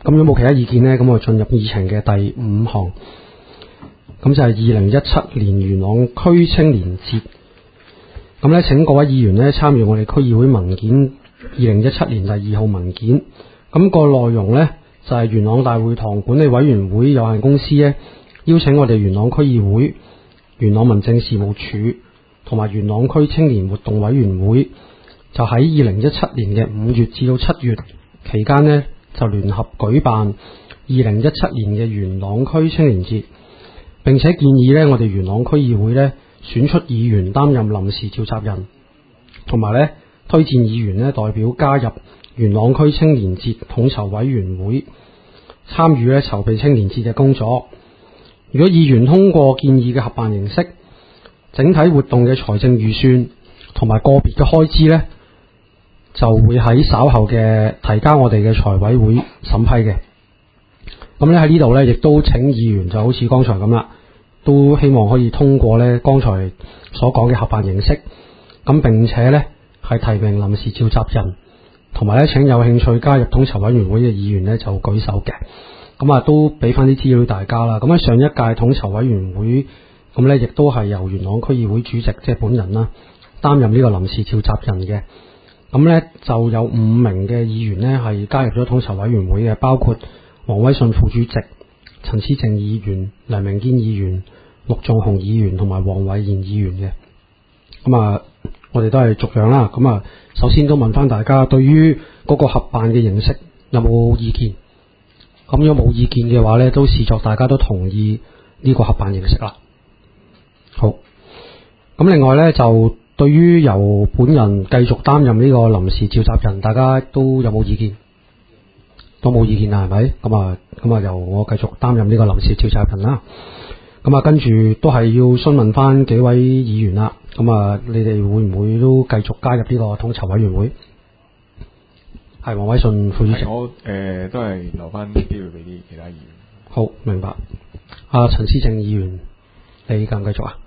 咁有冇其他意見呢？咁我進入議程嘅第5項，咁就係2017年元朗區青年節。咁咧，請各位議員咧參與我哋區議會文件2017年第2號文件。咁個內容呢，就係元朗大會堂管理委員會有限公司咧邀請我哋元朗區議會、元朗民政事務處同埋元朗區青年活動委員會，就喺2017年嘅5月至到7月期間呢，就聯合舉辦2017年嘅元朗區青年節，並且建議呢，我哋元朗區議會呢選出議員擔任臨時召集人，同埋呢推薦議員呢代表加入元朗區青年節統籌委員會，參與呢籌備青年節嘅工作。如果議員通過建議嘅合辦形式，整體活動嘅財政預算同埋個別嘅開支呢，就會喺稍後嘅提交我哋嘅財委會審批嘅。咁咧喺呢度呢，亦都請議員就好似剛才咁啦，都希望可以通過呢剛才所講嘅合辦形式，咁並且呢係提名臨時召集人，同埋呢請有興趣加入統籌委員會嘅議員呢就舉手嘅。咁都俾翻啲資料大家啦。咁喺上一屆統籌委員會，咁呢亦都係由元朗區議會主席即係本人啦擔任呢個臨時召集人嘅。咁呢就有5名嘅議員呢係加入咗統籌委員會嘅，包括黃偉信副主席、陳思正議員、梁明堅議員、陸頌雄議員同埋黃偉賢議員嘅。咁我哋都係逐樣啦。咁首先都問翻大家對於嗰個合辦嘅形式有冇意見？咁如果冇意見嘅話呢，都視作大家都同意呢個合辦形式啦。好，咁另外呢，就對於由本人繼續擔任呢個臨時召集人，大家都有冇意見？都冇意見啦，係咪？咁由我繼續擔任呢個臨時召集人啦。咁跟住都係要詢問翻幾位議員啦。咁你哋會唔會都繼續加入呢個統籌委員會？係黃偉信副主席。 我都係留翻啲機會俾啲其他議員。 好，明白。陳思正議員，你繼唔繼續啊？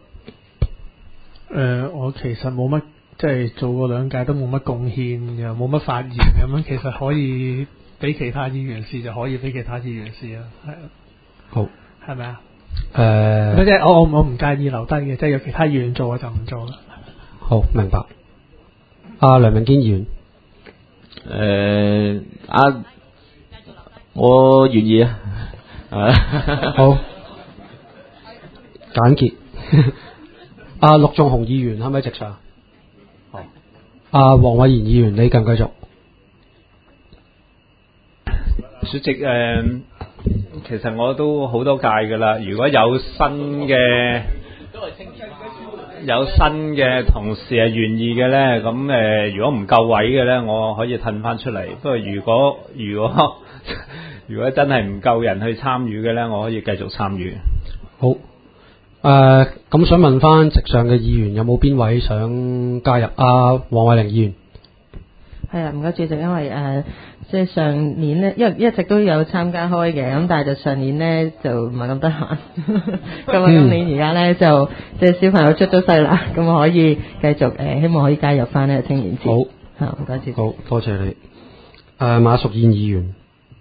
我其實冇乜，即係做過2屆都冇乜貢獻，又冇乜發言咁樣，其實可以俾其他議員試，就可以俾其他議員試啦。係啊。 好。 係咪啊？即係我唔介意留低嘅，即係有其他議員做我就唔做啦。 好，明白。梁明堅議員。 我願意啊。 好，簡潔。陸頌雄議員喺咪直上？好。黃偉賢議員，你繼唔繼續？ 主席，其實我都好多屆噶啦。如果有新嘅同事係願意嘅呢，咁如果唔夠位嘅呢，我可以褪翻出嚟。不過如果真係唔夠人去參與嘅呢，我可以繼續參與。 好，咁想問翻直上嘅議員，有冇邊位想加入？黃偉玲議員。 係啊，唔該主席，因為即係上年呢，因為一直都有參加開嘅，咁但係就上年呢就唔係咁得閒，咁今年而家呢，就即係小朋友出咗世啦，咁我可以繼續希望可以加入翻呢個青年節。好，唔該主席。 好多謝你。馬淑燕議員。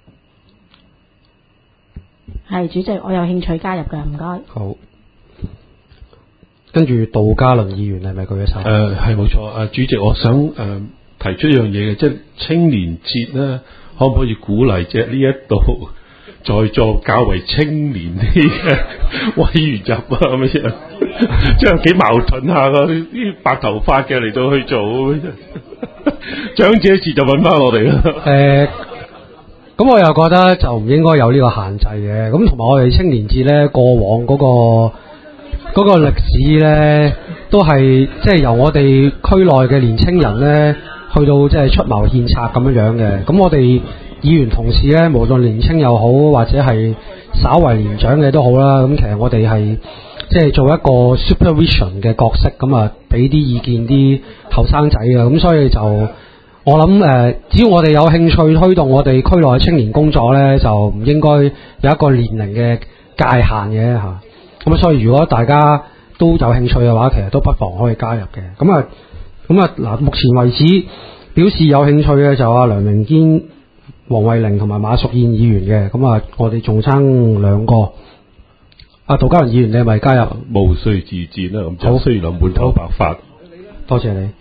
係主席，我有興趣加入㗎，唔該。 好。跟住杜嘉倫議員係咪舉咗手？ 係冇錯。主席，我想提出一樣嘢嘅，即係青年節咧，可唔可以鼓勵即係呢一度在座較為青年啲嘅委員入啊咁樣，即係幾矛盾下噶，啲白頭髮嘅嚟到去做，長者節就揾翻我哋啦。 咁我又覺得就唔應該有呢個限制嘅。咁同埋我哋青年節咧，過往嗰個歷史咧，都係即係由我哋區內嘅年青人咧，去到即係出謀獻策咁樣嘅。咁我哋議員同事咧，無論年青又好，或者係稍為年長嘅都好啦。咁其實我哋係即係做一個 supervision 嘅角色，咁俾啲意見啲後生仔嘅。咁所以就我諗只要我哋有興趣推動我哋區內青年工作咧，就唔應該有一個年齡嘅界限嘅嚇。咁所以如果大家都有興趣嘅話，其實都不妨可以加入嘅。咁嗱，目前為止表示有興趣嘅就梁明堅黃慧玲同埋馬淑燕議員嘅，咁啊，我哋仲爭2個。杜嘉倫議員，你係咪加入？ 無需自薦啦，咁就雖然滿頭白髮。 多謝你。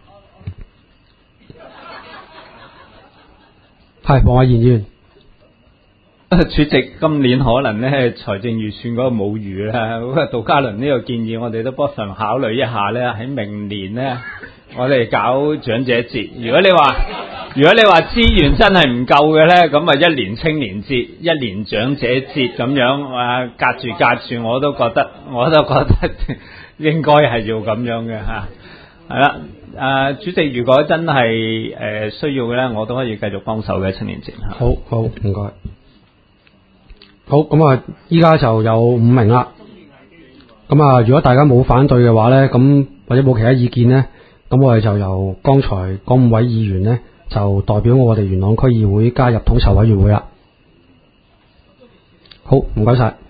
係黃慧賢議員。 主席，今年可能咧財政預算嗰個冇餘啦，咁啊杜嘉倫呢個建議我哋都不妨考慮一下咧，喺明年咧我哋搞長者節。如果你話資源真係唔夠嘅咧，咁啊一年青年節，一年長者節咁樣啊，隔住我都覺得應該係要咁樣嘅嚇。係啦，主席，如果真係需要嘅咧，我都可以繼續幫手嘅青年節嚇。 好，唔該。好，咁啊，依家就有5名啦。咁啊，如果大家冇反對嘅話咧，咁或者冇其他意見咧，咁我哋就由剛才嗰5位議員咧，就代表我哋元朗區議會加入統籌委員會啦。好，唔該晒。